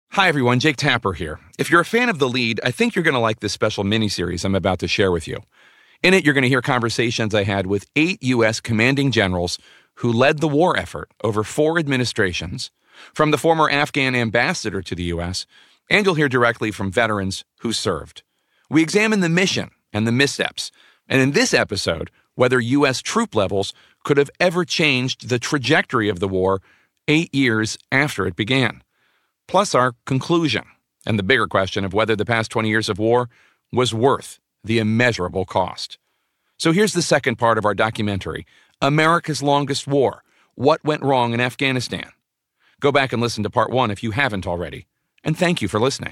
Hi, everyone. Jake Tapper here. If you're a fan of The Lead, I think you're going to like this special miniseries I'm about to share with you. In it, you're going to hear conversations I had with 8 U.S. commanding generals who led the war effort over 4 administrations, from the former Afghan ambassador to the U.S., and you'll hear directly from veterans who served. We examine the mission and the missteps, and in this episode, whether U.S. troop levels could have ever changed the trajectory of the war 8 years after it began. Plus our conclusion, and the bigger question of whether the past 20 years of war was worth the immeasurable cost. So here's the second part of our documentary, America's Longest War, What Went Wrong in Afghanistan. Go back and listen to part 1 if you haven't already. And thank you for listening.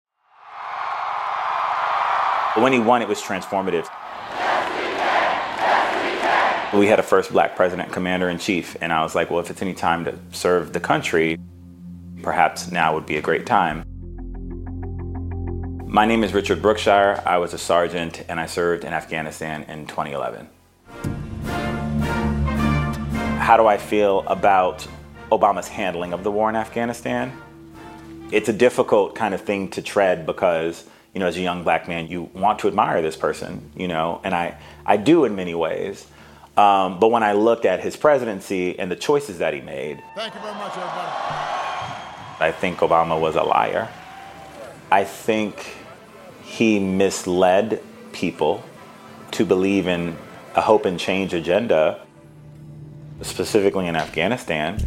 When he won, it was transformative. We had a first black president, commander-in-chief, and I was like, well, if it's any time to serve the country, perhaps now would be a great time. My name is Richard Brookshire. I was a sergeant, and I served in Afghanistan in 2011. How do I feel about Obama's handling of the war in Afghanistan? It's a difficult kind of thing to tread because, you know, as a young black man, you want to admire this person, you know, and I do in many ways. But when I looked at his presidency and the choices that he made, thank you very much, everybody. I think Obama was a liar. I think he misled people to believe in a hope and change agenda, specifically in Afghanistan.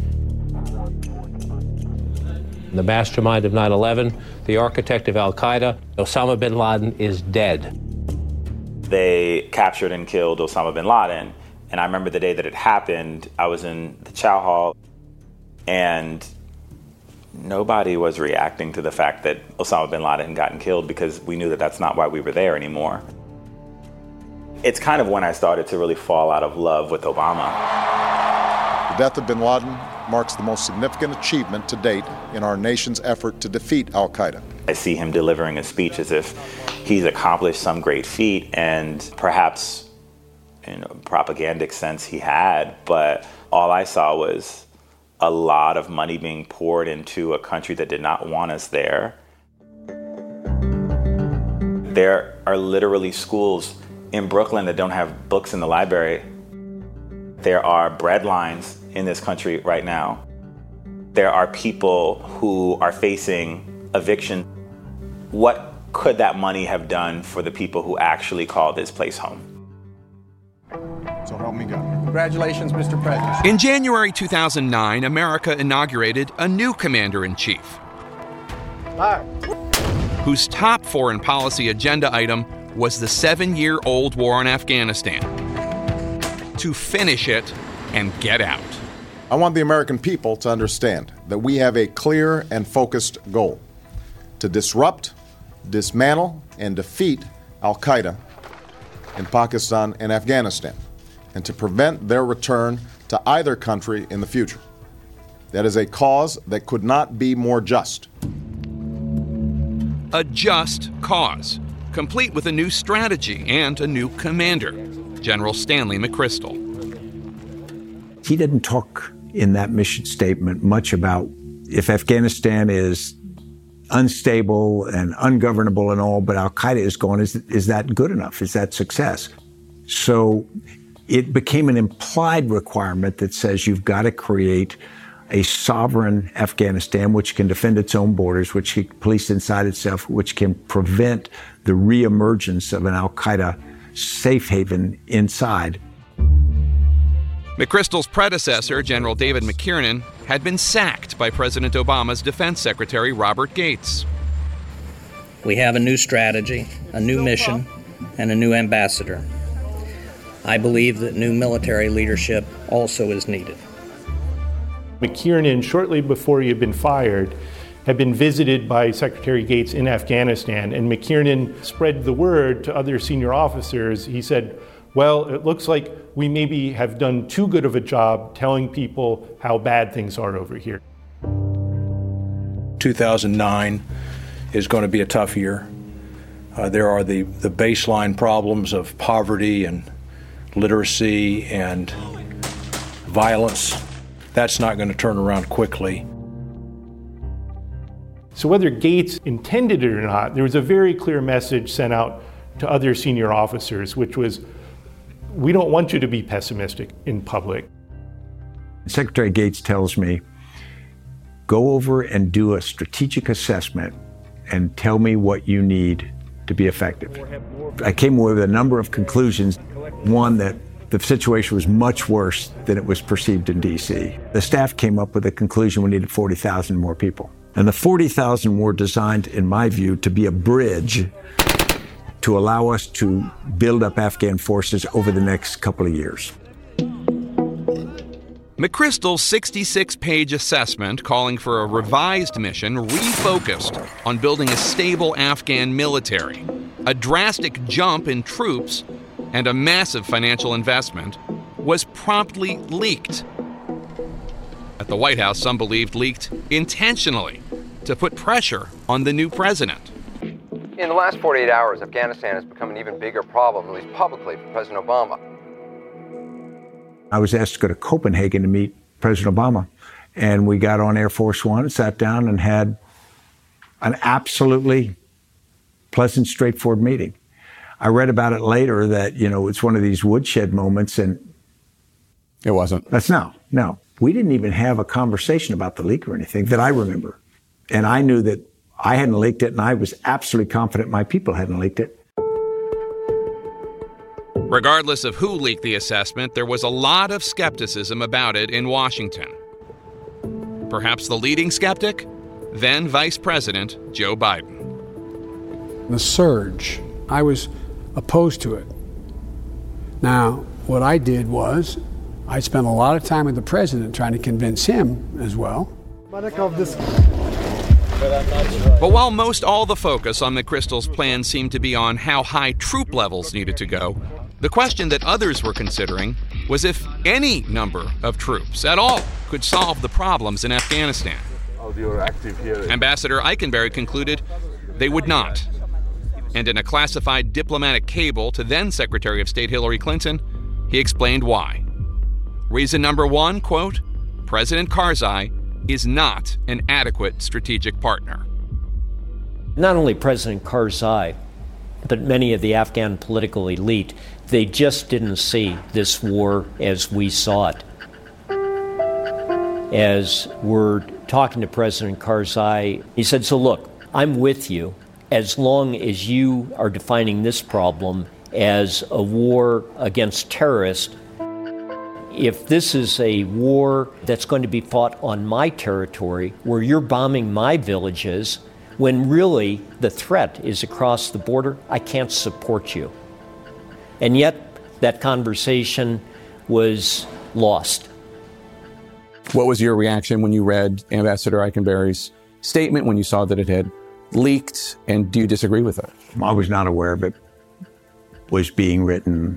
The mastermind of 9/11, the architect of al-Qaeda, Osama bin Laden is dead. They captured and killed Osama bin Laden. And I remember the day that it happened, I was in the chow hall, and nobody was reacting to the fact that Osama bin Laden had gotten killed because we knew that that's not why we were there anymore. It's kind of when I started to really fall out of love with Obama. The death of bin Laden marks the most significant achievement to date in our nation's effort to defeat al-Qaeda. I see him delivering a speech as if he's accomplished some great feat, and perhaps in a propagandic sense he had, but all I saw was a lot of money being poured into a country that did not want us there. There are literally schools in Brooklyn that don't have books in the library. There are bread lines in this country right now. There are people who are facing eviction. What could that money have done for the people who actually called this place home? So help me God. Congratulations, Mr. President. In January 2009, America inaugurated a new commander-in-chief, whose top foreign policy agenda item was the 7-year-old war in Afghanistan. To finish it and get out. I want the American people to understand that we have a clear and focused goal: to disrupt, dismantle, and defeat al-Qaeda in Pakistan and Afghanistan, and to prevent their return to either country in the future. That is a cause that could not be more just. A just cause, complete with a new strategy and a new commander, General Stanley McChrystal. He didn't talk in that mission statement much about if Afghanistan is unstable and ungovernable and all, but al-Qaeda is gone, is that good enough? Is that success? So it became an implied requirement that says you've got to create a sovereign Afghanistan which can defend its own borders, which can police inside itself, which can prevent the reemergence of an al-Qaeda safe haven inside. McChrystal's predecessor, General David McKiernan, had been sacked by President Obama's Defense Secretary Robert Gates. We have a new strategy, a new mission, and a new ambassador. I believe that new military leadership also is needed. McKiernan, shortly before he had been fired, had been visited by Secretary Gates in Afghanistan, and McKiernan spread the word to other senior officers. He said, well, it looks like we maybe have done too good of a job telling people how bad things are over here. 2009 is going to be a tough year. There are the baseline problems of poverty and literacy and violence. That's not going to turn around quickly. So whether Gates intended it or not, there was a very clear message sent out to other senior officers, which was, we don't want you to be pessimistic in public. Secretary Gates tells me, go over and do a strategic assessment and tell me what you need to be effective. I came away with a number of conclusions. One, that the situation was much worse than it was perceived in D.C. The staff came up with a conclusion we needed 40,000 more people. And the 40,000 were designed, in my view, to be a bridge to allow us to build up Afghan forces over the next couple of years. McChrystal's 66-page assessment calling for a revised mission refocused on building a stable Afghan military, a drastic jump in troops, and a massive financial investment was promptly leaked. At the White House, some believed leaked intentionally to put pressure on the new president. In the last 48 hours, Afghanistan has become an even bigger problem, at least publicly, for President Obama. I was asked to go to Copenhagen to meet President Obama, and we got on Air Force One, sat down, and had an absolutely pleasant, straightforward meeting. I read about it later that, it's one of these woodshed moments, and it wasn't. No. We didn't even have a conversation about the leak or anything that I remember. And I knew that I hadn't leaked it, and I was absolutely confident my people hadn't leaked it. Regardless of who leaked the assessment, there was a lot of skepticism about it in Washington. Perhaps the leading skeptic? Then Vice President Joe Biden. The surge, I was opposed to it. Now, what I did was, I spent a lot of time with the president trying to convince him as well. But while most all the focus on McChrystal's plan seemed to be on how high troop levels needed to go, the question that others were considering was if any number of troops at all could solve the problems in Afghanistan. Ambassador Eikenberry concluded they would not. And in a classified diplomatic cable to then Secretary of State Hillary Clinton, he explained why. Reason number one, quote, President Karzai is not an adequate strategic partner. Not only President Karzai, but many of the Afghan political elite, they just didn't see this war as we saw it. As we're talking to President Karzai, he said, so look, I'm with you as long as you are defining this problem as a war against terrorists. If this is a war that's going to be fought on my territory, where you're bombing my villages, when really the threat is across the border, I can't support you. And yet, that conversation was lost. What was your reaction when you read Ambassador Eikenberry's statement, when you saw that it had leaked, and do you disagree with it? I was not aware of it was being written.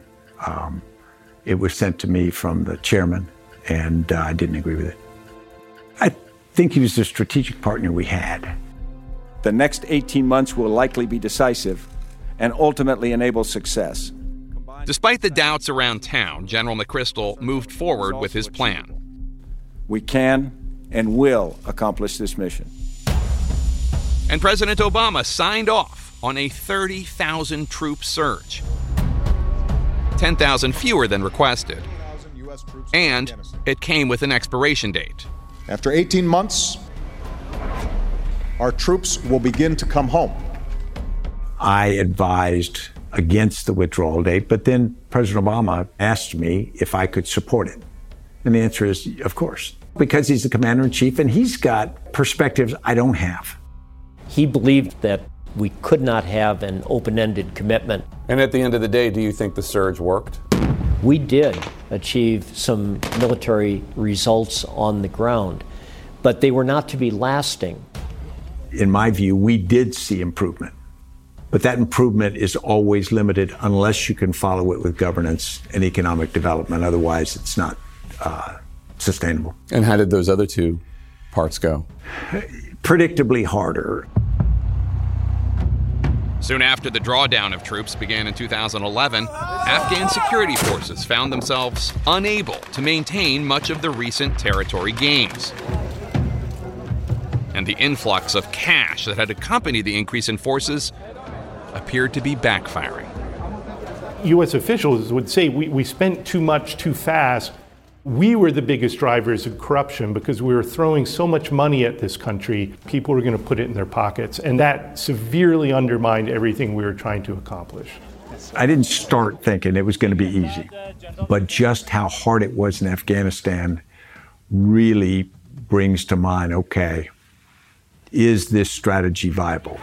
It was sent to me from the chairman, and I didn't agree with it. I think he was the strategic partner we had. The next 18 months will likely be decisive and ultimately enable success. Despite the doubts around town, General McChrystal moved forward with his plan. We can and will accomplish this mission. And President Obama signed off on a 30,000 troop surge. 10,000 fewer than requested. And it came with an expiration date. After 18 months, our troops will begin to come home. I advised against the withdrawal date, but then President Obama asked me if I could support it. And the answer is, of course, because he's the commander-in-chief and he's got perspectives I don't have. He believed that we could not have an open-ended commitment. And at the end of the day, do you think the surge worked? We did achieve some military results on the ground, but they were not to be lasting. In my view, we did see improvement. But that improvement is always limited unless you can follow it with governance and economic development. Otherwise, it's not sustainable. And how did those other two parts go? Predictably harder. Soon after the drawdown of troops began in 2011, Afghan security forces found themselves unable to maintain much of the recent territory gains. and the influx of cash that had accompanied the increase in forces appeared to be backfiring. U.S. officials would say we spent too much too fast. We were the biggest drivers of corruption because we were throwing so much money at this country, people were going to put it in their pockets. And that severely undermined everything we were trying to accomplish. I didn't start thinking it was going to be easy, but just how hard it was in Afghanistan really brings to mind, okay, is this strategy viable?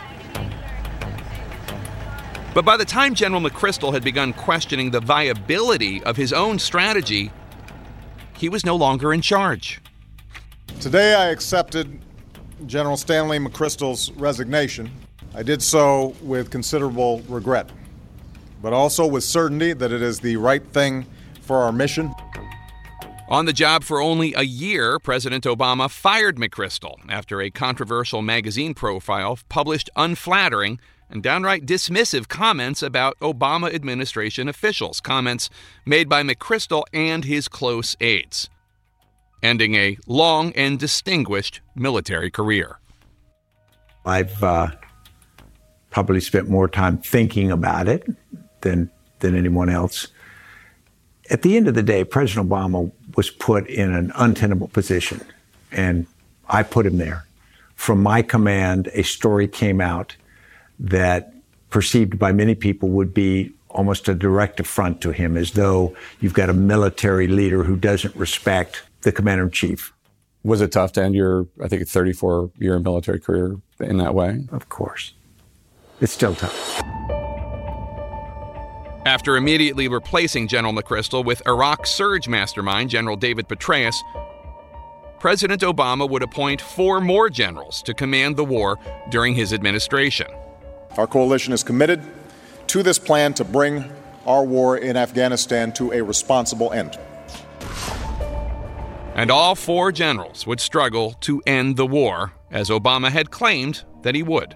But by the time General McChrystal had begun questioning the viability of his own strategy, he was no longer in charge. Today I accepted General Stanley McChrystal's resignation. I did so with considerable regret, but also with certainty that it is the right thing for our mission. On the job for only a year, President Obama fired McChrystal after a controversial magazine profile published unflattering and downright dismissive comments about Obama administration officials, comments made by McChrystal and his close aides, ending a long and distinguished military career. I've probably spent more time thinking about it than anyone else. At the end of the day, President Obama was put in an untenable position, and I put him there. From my command, a story came out that perceived by many people would be almost a direct affront to him, as though you've got a military leader who doesn't respect the commander-in-chief. Was it tough to end your, I think, 34-year military career in that way? Of course. It's still tough. After immediately replacing General McChrystal with Iraq surge mastermind General David Petraeus, President Obama would appoint 4 more generals to command the war during his administration. Our coalition is committed to this plan to bring our war in Afghanistan to a responsible end. And all 4 generals would struggle to end the war, as Obama had claimed that he would.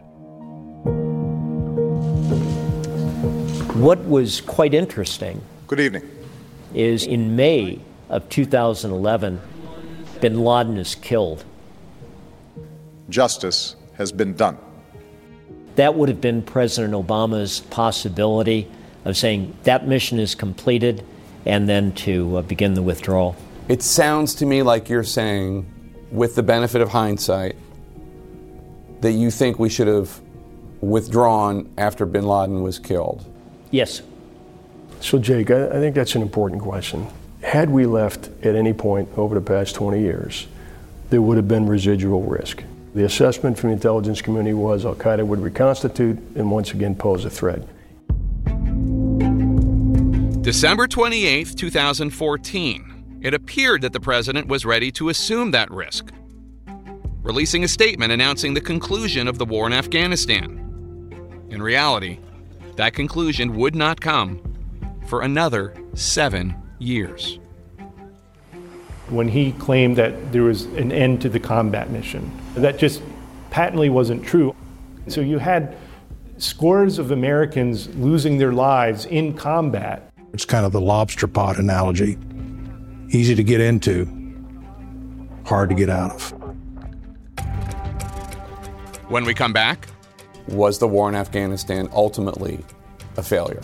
What was quite interesting, good evening, is in May of 2011, bin Laden is killed. Justice has been done. That would have been President Obama's possibility of saying that mission is completed and then to begin the withdrawal. It sounds to me like you're saying, with the benefit of hindsight, that you think we should have withdrawn after bin Laden was killed. Yes. So, Jake, I think that's an important question. Had we left at any point over the past 20 years, there would have been residual risk. The assessment from the intelligence community was al-Qaeda would reconstitute and once again pose a threat. December 28, 2014, it appeared that the president was ready to assume that risk, releasing a statement announcing the conclusion of the war in Afghanistan. In reality, that conclusion would not come for another 7 years. When he claimed that there was an end to the combat mission, that just patently wasn't true. So you had scores of Americans losing their lives in combat. It's kind of the lobster pot analogy. Easy to get into, hard to get out of. When we come back, was the war in Afghanistan ultimately a failure?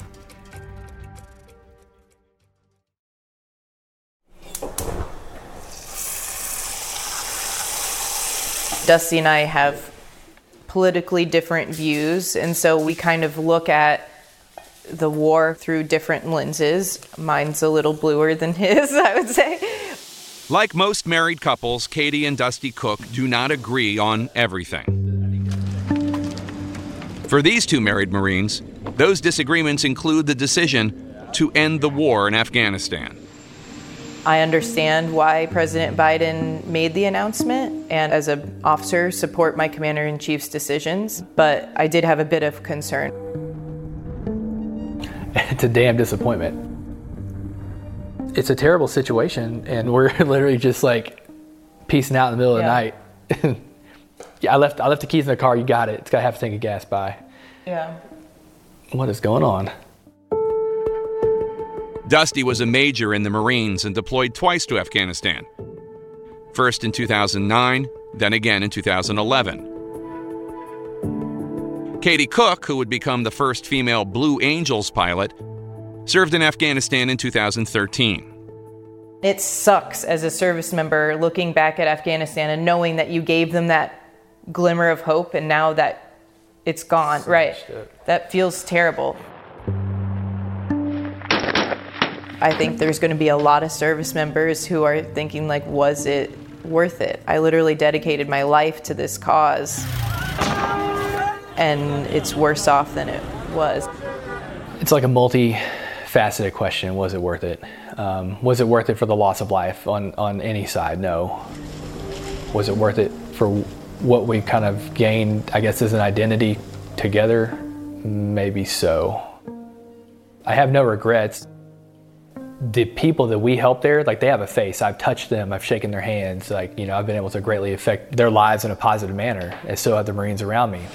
Dusty and I have politically different views, and so we kind of look at the war through different lenses. Mine's a little bluer than his, I would say. Like most married couples, Katie and Dusty Cook do not agree on everything. For these 2 married Marines, those disagreements include the decision to end the war in Afghanistan. I understand why President Biden made the announcement, and as an officer, support my commander-in-chief's decisions, but I did have a bit of concern. It's a damn disappointment. It's a terrible situation, and we're literally just like piecing out in the middle of the night. Yeah, I left the keys in the car. You got it. It's got half a tank of gas by. Yeah. What is going on? Dusty was a major in the Marines and deployed twice to Afghanistan. First in 2009 then again in 2011. Katie Cook, who would become the first female Blue Angels pilot, served in Afghanistan in 2013. It sucks as a service member looking back at Afghanistan and knowing that you gave them that glimmer of hope and now that it's gone. Right. That feels terrible. I think there's going to be a lot of service members who are thinking, like, was it worth it? I literally dedicated my life to this cause, and it's worse off than it was. It's like a multi-faceted question. Was it worth it? Was it worth it for the loss of life on any side? No. Was it worth it for what we kind of gained, I guess, as an identity together? Maybe so. I have no regrets. The people that we help there, like, they have a face. I've touched them, I've shaken their hands, like, you know, I've been able to greatly affect their lives in a positive manner, and so have the Marines around me.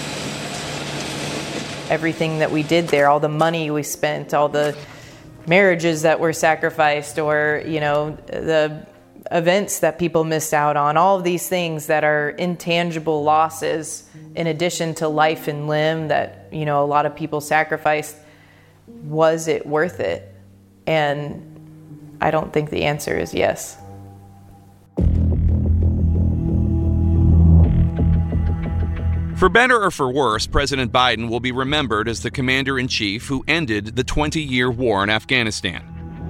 Everything that we did there, all the money we spent, all the marriages that were sacrificed, or, you know, the events that people missed out on, all of these things that are intangible losses in addition to life and limb that, you know, a lot of people sacrificed. Was it worth it? And I don't think the answer is yes. For better or for worse, President Biden will be remembered as the commander-in-chief who ended the 20-year war in Afghanistan.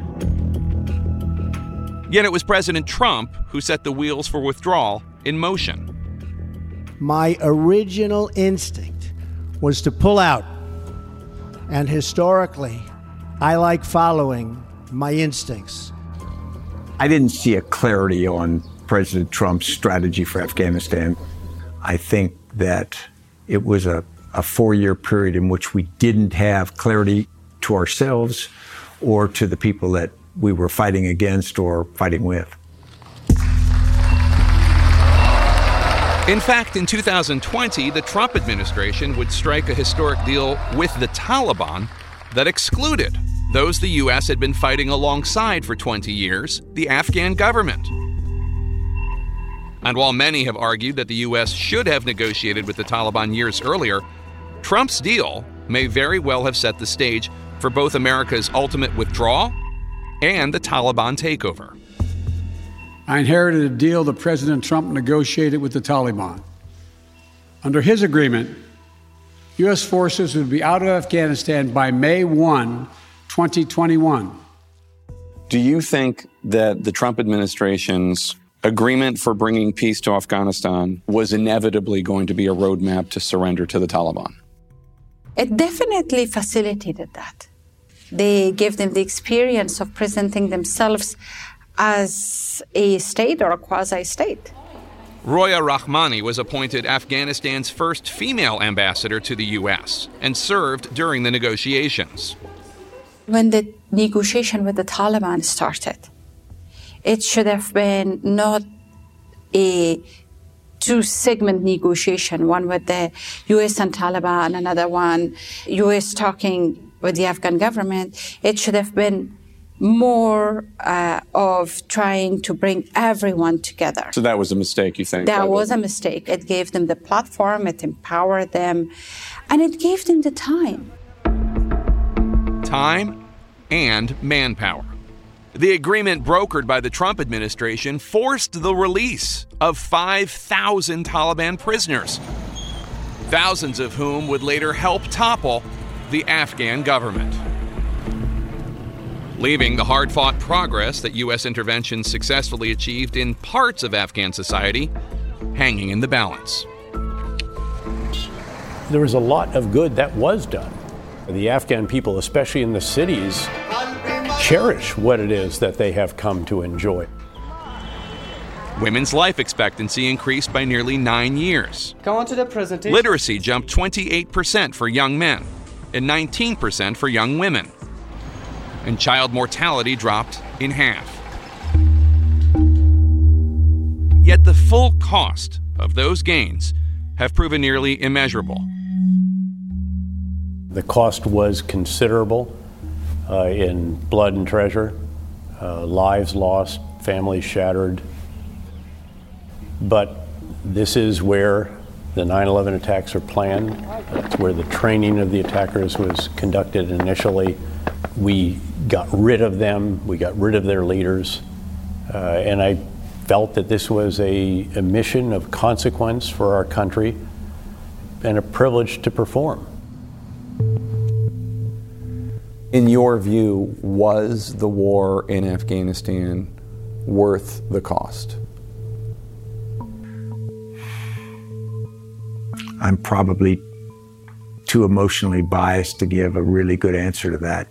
Yet it was President Trump who set the wheels for withdrawal in motion. My original instinct was to pull out, and historically, I like following my instincts. I didn't see a clarity on President Trump's strategy for Afghanistan. I think that it was a 4-year period in which we didn't have clarity to ourselves or to the people that we were fighting against or fighting with. In fact, in 2020, the Trump administration would strike a historic deal with the Taliban that excluded those the U.S. had been fighting alongside for 20 years, the Afghan government. And while many have argued that the U.S. should have negotiated with the Taliban years earlier, Trump's deal may very well have set the stage for both America's ultimate withdrawal and the Taliban takeover. I inherited a deal that President Trump negotiated with the Taliban. Under his agreement, U.S. forces would be out of Afghanistan by May 1, 2021. Do you think that the Trump administration's agreement for bringing peace to Afghanistan was inevitably going to be a roadmap to surrender to the Taliban? It definitely facilitated that. They gave them the experience of presenting themselves as a state or a quasi-state. Roya Rahmani was appointed Afghanistan's first female ambassador to the U.S. and served during the negotiations. When the negotiation with the Taliban started, it should have been not a two-segment negotiation, one with the U.S. and Taliban, another one U.S. talking with the Afghan government. It should have been more of trying to bring everyone together. So that was a mistake, you think? That was a mistake. It gave them the platform, it empowered them, and it gave them the time. Time and manpower. The agreement brokered by the Trump administration forced the release of 5,000 Taliban prisoners, thousands of whom would later help topple the Afghan government, leaving the hard-fought progress that U.S. intervention successfully achieved in parts of Afghan society hanging in the balance. There was a lot of good that was done. The Afghan people, especially in the cities, cherish what it is that they have come to enjoy. Women's life expectancy increased by nearly 9 years. Go on to the presentation. Literacy jumped 28% for young men and 19% for young women. And child mortality dropped in half. Yet the full cost of those gains have proven nearly immeasurable. The cost was considerable in blood and treasure, lives lost, families shattered. But This is where the 9/11 attacks are planned. That's where the training of the attackers was conducted initially. We got rid of them. We got rid of their leaders. And I felt that this was a mission of consequence for our country and a privilege to perform. In your view, was the war in Afghanistan worth the cost? I'm probably too emotionally biased to give a really good answer to that.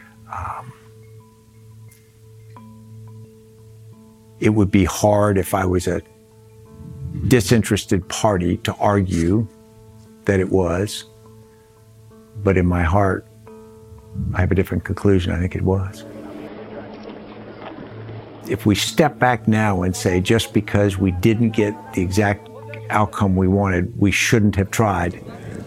It would be hard if I was a disinterested party to argue that it was, but in my heart, I have a different conclusion. I think it was. If we step back now and say just because we didn't get the exact outcome we wanted, we shouldn't have tried,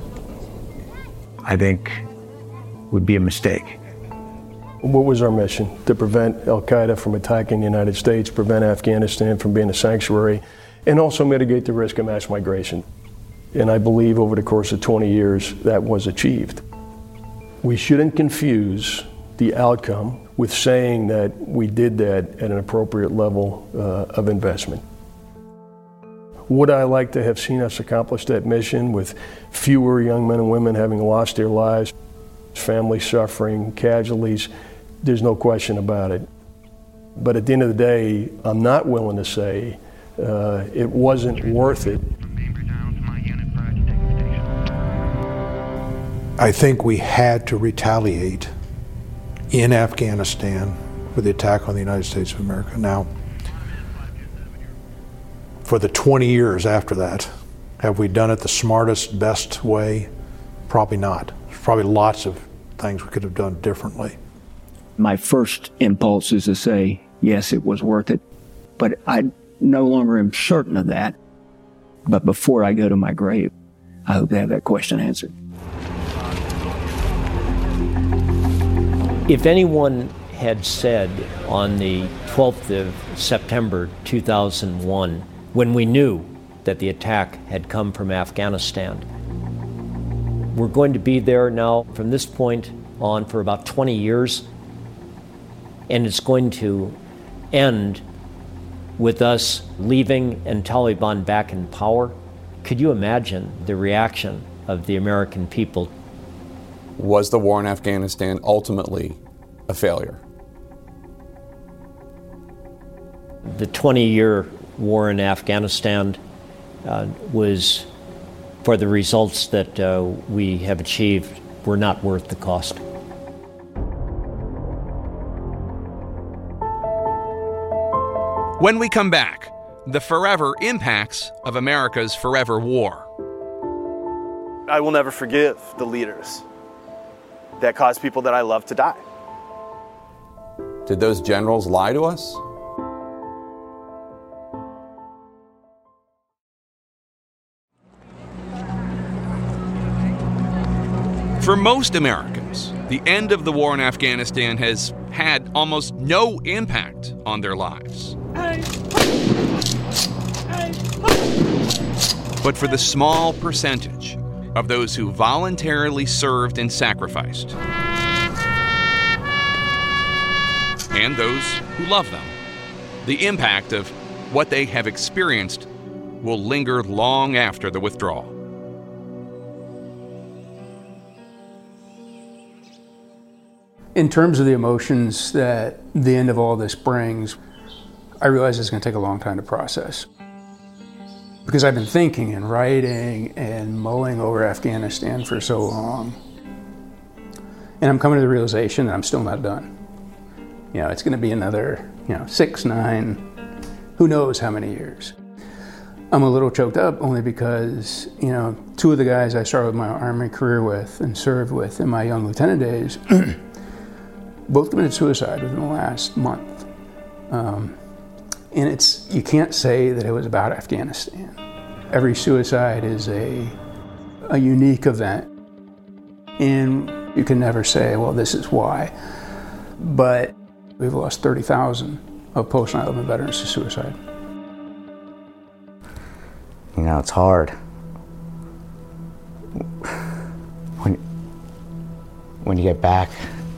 I think would be a mistake. What was our mission? To prevent al-Qaeda from attacking the United States, prevent Afghanistan from being a sanctuary, and also mitigate the risk of mass migration. And I believe over the course of 20 years, that was achieved. We shouldn't confuse the outcome with saying that we did that at an appropriate level of investment. Would I like to have seen us accomplish that mission with fewer young men and women having lost their lives, families suffering, casualties? There's no question about it. But at the end of the day, I'm not willing to say it wasn't worth it. I think we had to retaliate in Afghanistan for the attack on the United States of America. Now, for the 20 years after that, have we done it the smartest, best way? Probably not. There's probably lots of things we could have done differently. My first impulse is to say, yes, it was worth it, but I no longer am certain of that. But before I go to my grave, I hope to have that question answered. If anyone had said on the 12th of September 2001, when we knew that the attack had come from Afghanistan, we're going to be there now from this point on for about 20 years, and it's going to end with us leaving and Taliban back in power. Could you imagine the reaction of the American people? Was the war in Afghanistan ultimately a failure? The 20-year war in Afghanistan was, for the results that we have achieved, were not worth the cost. When we come back, the forever impacts of America's forever war. I will never forgive the leaders that caused people that I love to die. Did those generals lie to us? For most Americans, the end of the war in Afghanistan has had almost no impact on their lives. But for the small percentage of those who voluntarily served and sacrificed, and those who love them, the impact of what they have experienced will linger long after the withdrawal. In terms of the emotions that the end of all this brings, I realize it's going to take a long time to process. Because I've been thinking and writing and mulling over Afghanistan for so long. And I'm coming to the realization that I'm still not done. You know, it's going to be another, 6, 9, who knows how many years. I'm a little choked up only because, 2 of the guys I started my Army career with and served with in my young lieutenant days both committed suicide within the last month. And you can't say that it was about Afghanistan. Every suicide is a unique event. And you can never say, well, this is why. But we've lost 30,000 of post-9/11 veterans to suicide. You know, it's hard. When you get back,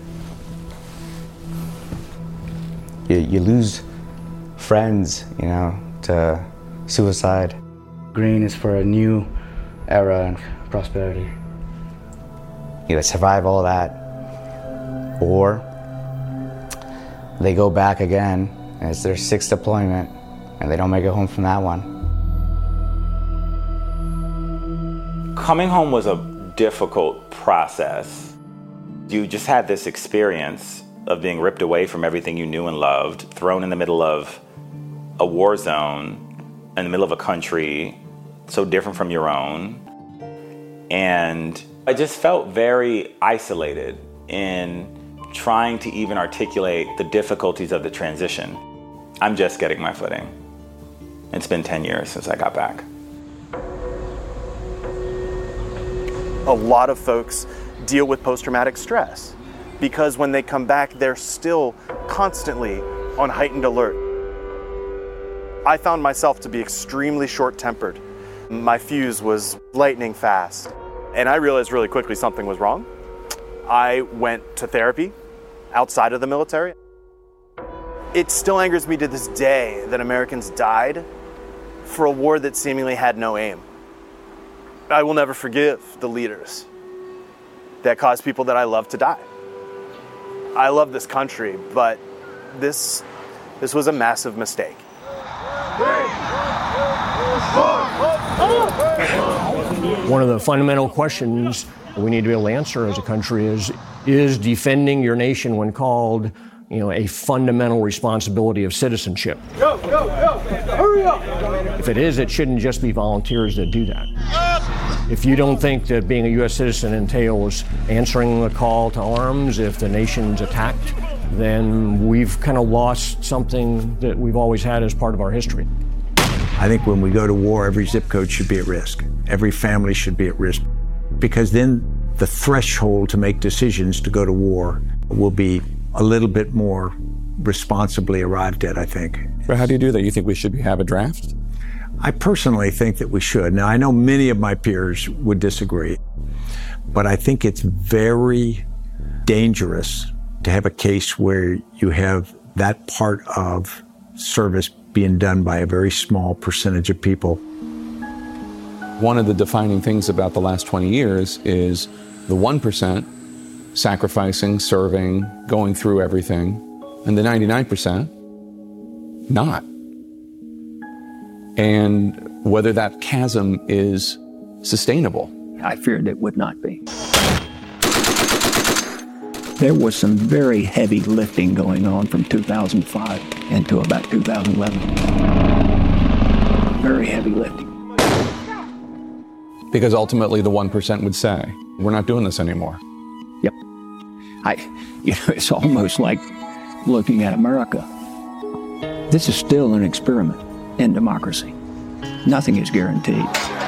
you lose friends, you know, to suicide. Green is for a new era and prosperity. You survive all that, or they go back again, and it's their 6th deployment, and they don't make it home from that one. Coming home was a difficult process. You just had this experience of being ripped away from everything you knew and loved, thrown in the middle of a war zone, in the middle of a country so different from your own. And I just felt very isolated in trying to even articulate the difficulties of the transition. I'm just getting my footing. It's been 10 years since I got back. A lot of folks deal with post-traumatic stress because when they come back, they're still constantly on heightened alert. I found myself to be extremely short-tempered. My fuse was lightning fast, and I realized really quickly something was wrong. I went to therapy outside of the military. It still angers me to this day that Americans died for a war that seemingly had no aim. I will never forgive the leaders that caused people that I love to die. I love this country, but this was a massive mistake. One of the fundamental questions we need to be able to answer as a country is defending your nation when called, you know, a fundamental responsibility of citizenship. Go, hurry up! If it is, it shouldn't just be volunteers that do that. If you don't think that being a U.S. citizen entails answering the call to arms if the nation's attacked, then we've kind of lost something that we've always had as part of our history. I think when we go to war, every zip code should be at risk. Every family should be at risk. Because then the threshold to make decisions to go to war will be a little bit more responsibly arrived at, I think. But how do you do that? You think we should have a draft? I personally think that we should. Now, I know many of my peers would disagree, but I think it's very dangerous to have a case where you have that part of service being done by a very small percentage of people. One of the defining things about the last 20 years is the 1% sacrificing, serving, going through everything, and the 99% not. And whether that chasm is sustainable. I feared it would not be. There was some very heavy lifting going on from 2005 into about 2011. Very heavy lifting. Because ultimately the 1% would say, we're not doing this anymore. Yep. It's almost like looking at America. This is still an experiment in democracy. Nothing is guaranteed.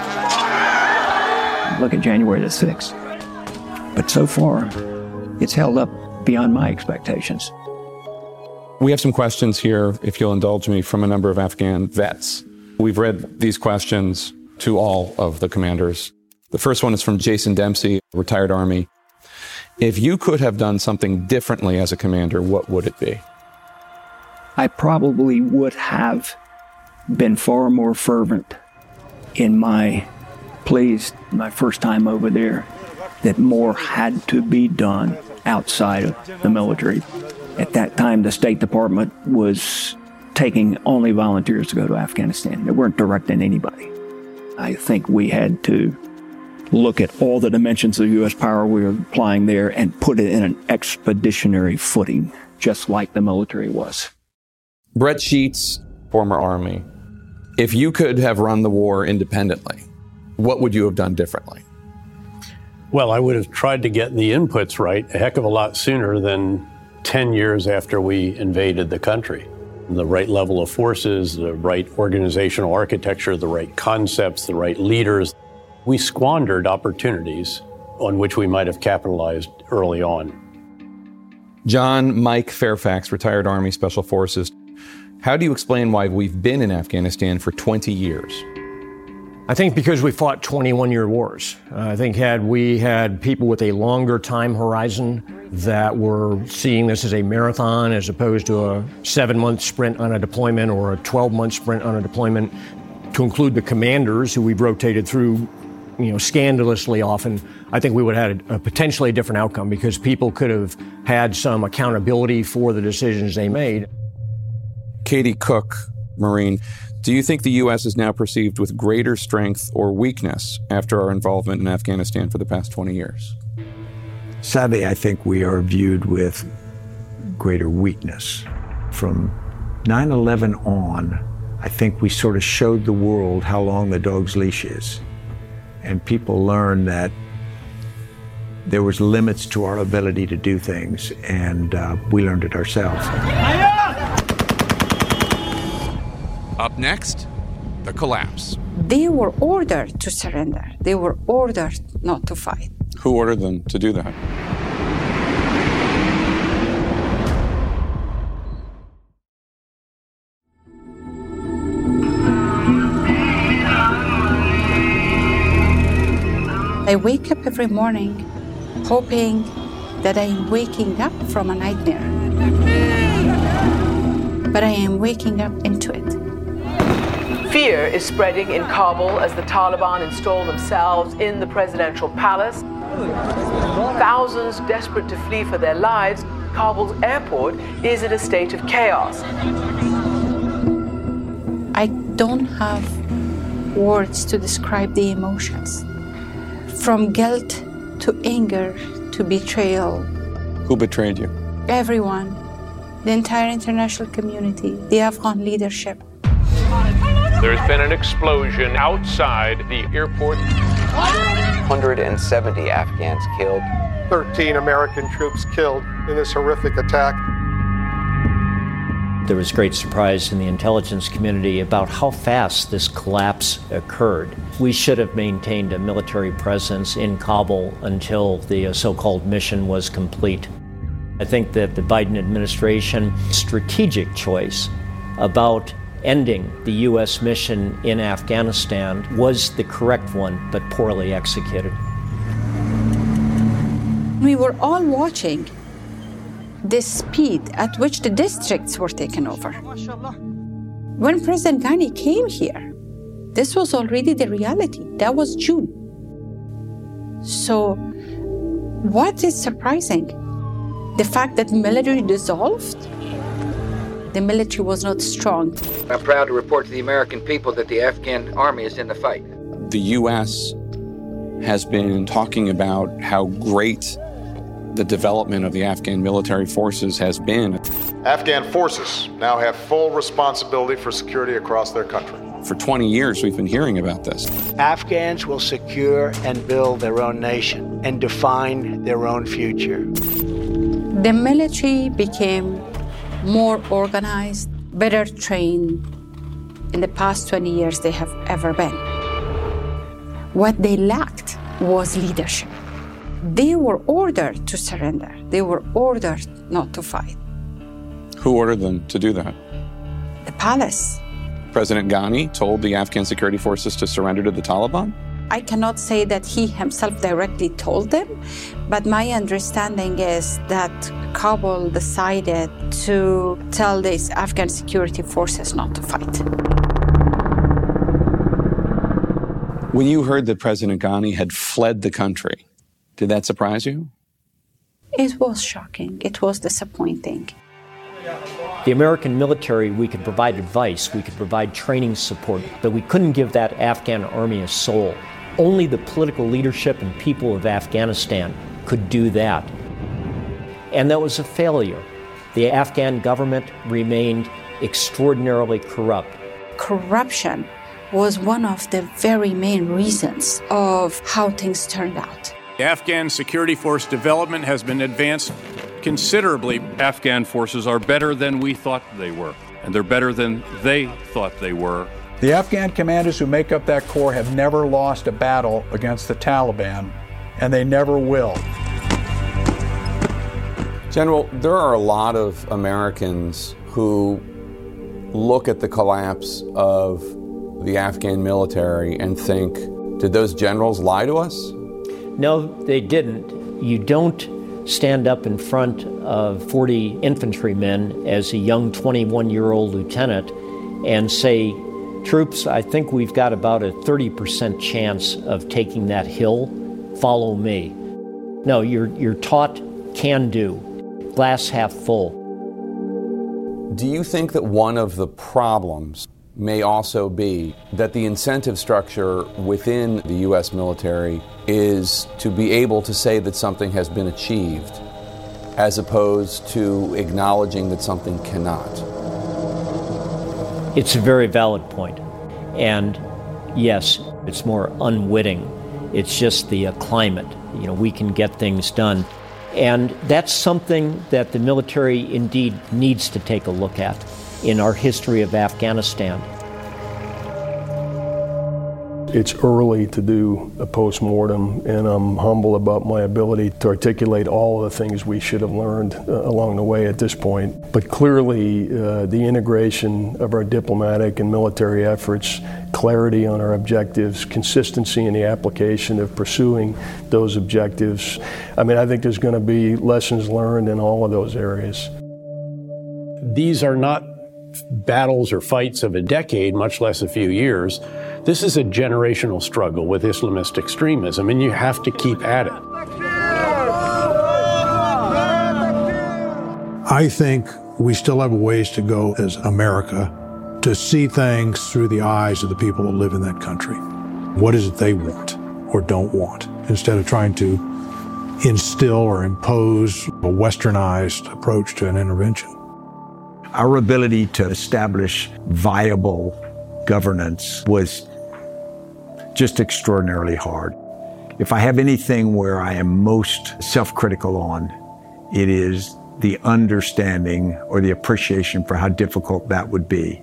Look at January the 6th. But so far, it's held up beyond my expectations. We have some questions here, if you'll indulge me, from a number of Afghan vets. We've read these questions to all of the commanders. The first one is from Jason Dempsey, retired Army. If you could have done something differently as a commander, what would it be? I probably would have been far more fervent in my pleas my first time over there that more had to be done outside of the military. At that time, the State Department was taking only volunteers to go to Afghanistan. They weren't directing anybody. I think we had to look at all the dimensions of U.S. power we were applying there and put it in an expeditionary footing, just like the military was. Brett Sheets, former Army. If you could have run the war independently, what would you have done differently? Well, I would have tried to get the inputs right a heck of a lot sooner than 10 years after we invaded the country. The right level of forces, the right organizational architecture, the right concepts, the right leaders. We squandered opportunities on which we might have capitalized early on. John Mike Fairfax, retired Army Special Forces. How do you explain why we've been in Afghanistan for 20 years? I think because we fought 21-year wars. I think had we had people with a longer time horizon that were seeing this as a marathon as opposed to a 7-month sprint on a deployment or a 12-month sprint on a deployment, to include the commanders who we've rotated through, scandalously often, I think we would have had a potentially different outcome because people could have had some accountability for the decisions they made. Katie Cook, Marine, do you think the U.S. is now perceived with greater strength or weakness after our involvement in Afghanistan for the past 20 years? Sadly, I think we are viewed with greater weakness. From 9/11 on, I think we sort of showed the world how long the dog's leash is. And people learned that there was limits to our ability to do things, and we learned it ourselves. Up next, the collapse. They were ordered to surrender. They were ordered not to fight. Who ordered them to do that? I wake up every morning hoping that I am waking up from a nightmare. But I am waking up into it. Fear is spreading in Kabul as the Taliban install themselves in the presidential palace. Thousands desperate to flee for their lives, Kabul's airport is in a state of chaos. I don't have words to describe the emotions. From guilt to anger to betrayal. Who betrayed you? Everyone. The entire international community, the Afghan leadership. There's been an explosion outside the airport. 170 Afghans killed. 13 American troops killed in this horrific attack. There was great surprise in the intelligence community about how fast this collapse occurred. We should have maintained a military presence in Kabul until the so-called mission was complete. I think that the Biden administration's strategic choice about ending the U.S. mission in Afghanistan was the correct one, but poorly executed. We were all watching the speed at which the districts were taken over. When President Ghani came here, this was already the reality. That was June. So what is surprising? The fact that the military dissolved? The military was not strong. I'm proud to report to the American people that the Afghan army is in the fight. The U.S. has been talking about how great the development of the Afghan military forces has been. Afghan forces now have full responsibility for security across their country. For 20 years, we've been hearing about this. Afghans will secure and build their own nation and define their own future. The military became more organized, better trained in the past 20 years they have ever been. What they lacked was leadership. They were ordered to surrender. They were ordered not to fight. Who ordered them to do that? The palace. President Ghani told the Afghan security forces to surrender to the Taliban? I cannot say that he himself directly told them, but my understanding is that Kabul decided to tell these Afghan security forces not to fight. When you heard that President Ghani had fled the country, did that surprise you? It was shocking. It was disappointing. The American military, we could provide advice, we could provide training support, but we couldn't give that Afghan army a soul. Only the political leadership and people of Afghanistan could do that. And that was a failure. The Afghan government remained extraordinarily corrupt. Corruption was one of the very main reasons of how things turned out. Afghan security force development has been advanced considerably. Afghan forces are better than we thought they were, and they're better than they thought they were. The Afghan commanders who make up that corps have never lost a battle against the Taliban, and they never will. General, there are a lot of Americans who look at the collapse of the Afghan military and think, did those generals lie to us? No, they didn't. You don't stand up in front of 40 infantrymen as a young 21-year-old lieutenant and say, troops, I think we've got about a 30% chance of taking that hill. Follow me. No, you're taught can do, glass half full. Do you think that one of the problems may also be that the incentive structure within the U.S. military is to be able to say that something has been achieved as opposed to acknowledging that something cannot? It's a very valid point. And yes, it's more unwitting. It's just the climate. You know, we can get things done. And that's something that the military indeed needs to take a look at in our history of Afghanistan. It's early to do a postmortem, and I'm humble about my ability to articulate all of the things we should have learned along the way at this point. But clearly, the integration of our diplomatic and military efforts, clarity on our objectives, consistency in the application of pursuing those objectives. I mean, I think there's going to be lessons learned in all of those areas. These are not battles or fights of a decade, much less a few years. This is a generational struggle with Islamist extremism, and you have to keep at it. I think we still have a ways to go as America to see things through the eyes of the people that live in that country. What is it they want or don't want, instead of trying to instill or impose a westernized approach to an intervention. Our ability to establish viable governance was just extraordinarily hard. If I have anything where I am most self-critical on, it is the understanding or the appreciation for how difficult that would be.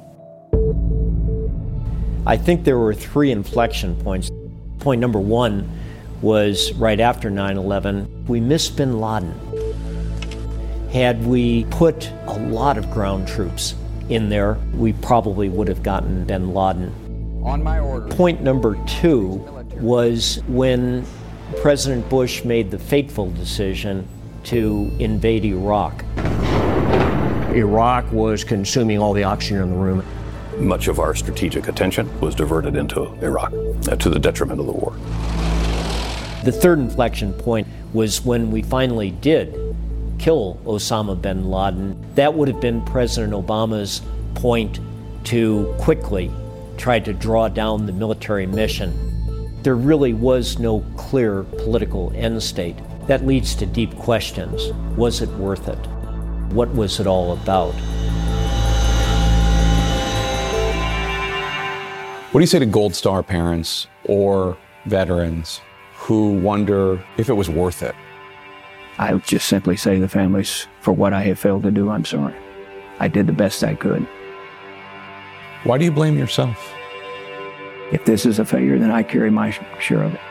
I think there were 3 inflection points. Point number 1 was right after 9/11. We missed bin Laden. Had we put a lot of ground troops in there, we probably would have gotten bin Laden. On my order. Point number 2 was when President Bush made the fateful decision to invade Iraq. Iraq was consuming all the oxygen in the room. Much of our strategic attention was diverted into Iraq, to the detriment of the war. The third inflection point was when we finally did kill Osama bin Laden. That would have been President Obama's point to quickly try to draw down the military mission. There really was no clear political end state. That leads to deep questions. Was it worth it? What was it all about? What do you say to Gold Star parents or veterans who wonder if it was worth it? I would just simply say to the families, for what I have failed to do, I'm sorry. I did the best I could. Why do you blame yourself? If this is a failure, then I carry my share of it.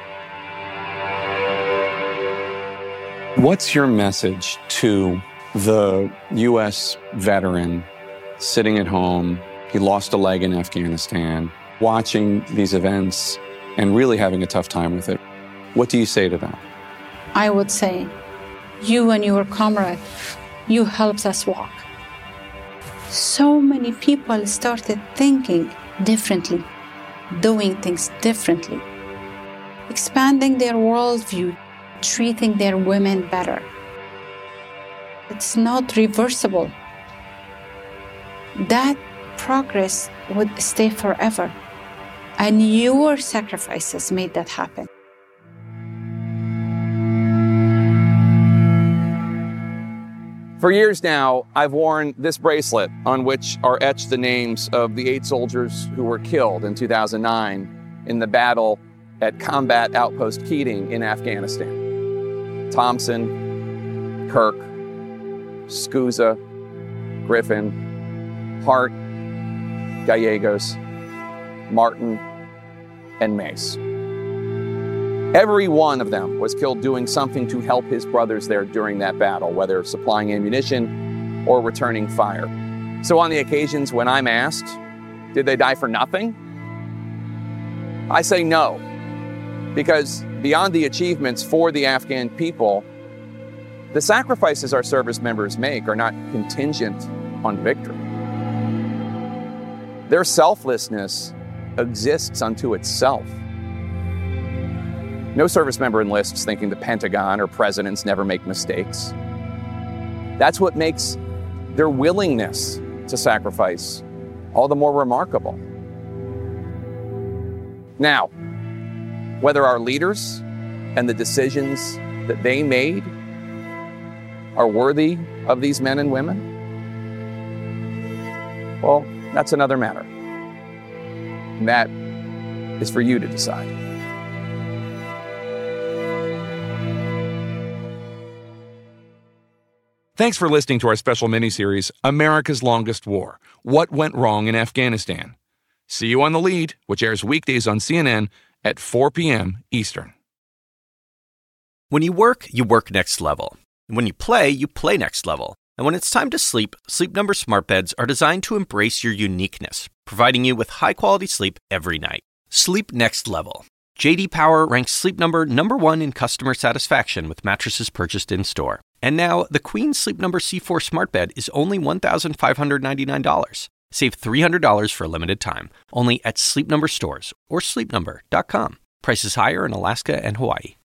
What's your message to the U.S. veteran sitting at home? He lost a leg in Afghanistan, watching these events and really having a tough time with it. What do you say to them? I would say, you and your comrade, you helped us walk. So many people started thinking differently, doing things differently, expanding their worldview, treating their women better. It's not reversible. That progress would stay forever. And your sacrifices made that happen. For years now, I've worn this bracelet on which are etched the names of the 8 soldiers who were killed in 2009 in the battle at Combat Outpost Keating in Afghanistan. Thompson, Kirk, Scusa, Griffin, Hart, Gallegos, Martin, and Mace. Every one of them was killed doing something to help his brothers there during that battle, whether supplying ammunition or returning fire. So on the occasions when I'm asked, did they die for nothing? I say no, because beyond the achievements for the Afghan people, the sacrifices our service members make are not contingent on victory. Their selflessness exists unto itself. No service member enlists thinking the Pentagon or presidents never make mistakes. That's what makes their willingness to sacrifice all the more remarkable. Now, whether our leaders and the decisions that they made are worthy of these men and women, well, that's another matter. And that is for you to decide. Thanks for listening to our special miniseries, America's Longest War: What Went Wrong in Afghanistan. See you on The Lead, which airs weekdays on CNN at 4 p.m. Eastern. When you work next level. And when you play next level. And when it's time to sleep, Sleep Number smart beds are designed to embrace your uniqueness, providing you with high-quality sleep every night. Sleep next level. J.D. Power ranks Sleep Number #1 in customer satisfaction with mattresses purchased in-store. And now, the Queen Sleep Number C4 smart bed is only $1,599. Save $300 for a limited time, only at Sleep Number stores or sleepnumber.com. Prices higher in Alaska and Hawaii.